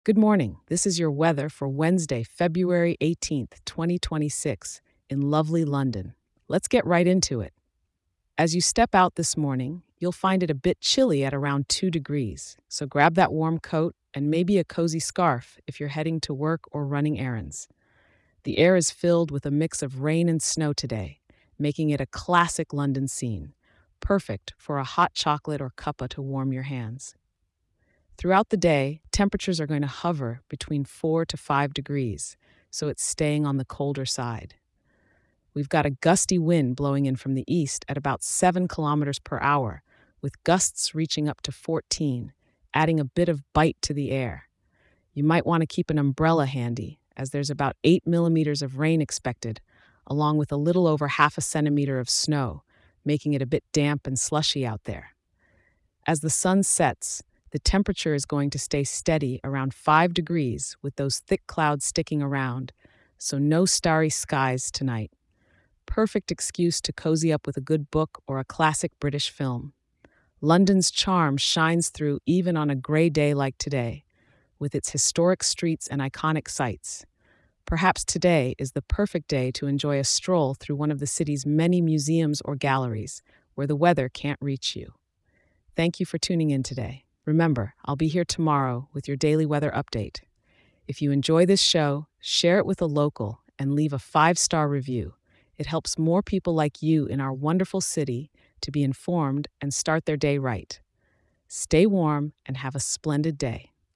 Good morning. This is your weather for Wednesday, February 18th, 2026, in lovely London. Let's get right into it. As you step out this morning, you'll find it a bit chilly at around 2 degrees, so grab that warm coat and maybe a cozy scarf if you're heading to work or running errands. The air is filled with a mix of rain and snow today, making it a classic London scene, perfect for a hot chocolate or cuppa to warm your hands. Throughout the day, temperatures are going to hover between 4 to 5 degrees, so it's staying on the colder side. We've got a gusty wind blowing in from the east at about 7 kilometers per hour, with gusts reaching up to 14, adding a bit of bite to the air. You might want to keep an umbrella handy, as there's about 8 millimeters of rain expected, along with a little over half a centimeter of snow, making it a bit damp and slushy out there. As the sun sets, the temperature is going to stay steady around 5 degrees with those thick clouds sticking around, so no starry skies tonight. Perfect excuse to cozy up with a good book or a classic British film. London's charm shines through even on a gray day like today, with its historic streets and iconic sights. Perhaps today is the perfect day to enjoy a stroll through one of the city's many museums or galleries where the weather can't reach you. Thank you for tuning in today. Remember, I'll be here tomorrow with your daily weather update. If you enjoy this show, share it with a local and leave a 5-star review. It helps more people like you in our wonderful city to be informed and start their day right. Stay warm and have a splendid day.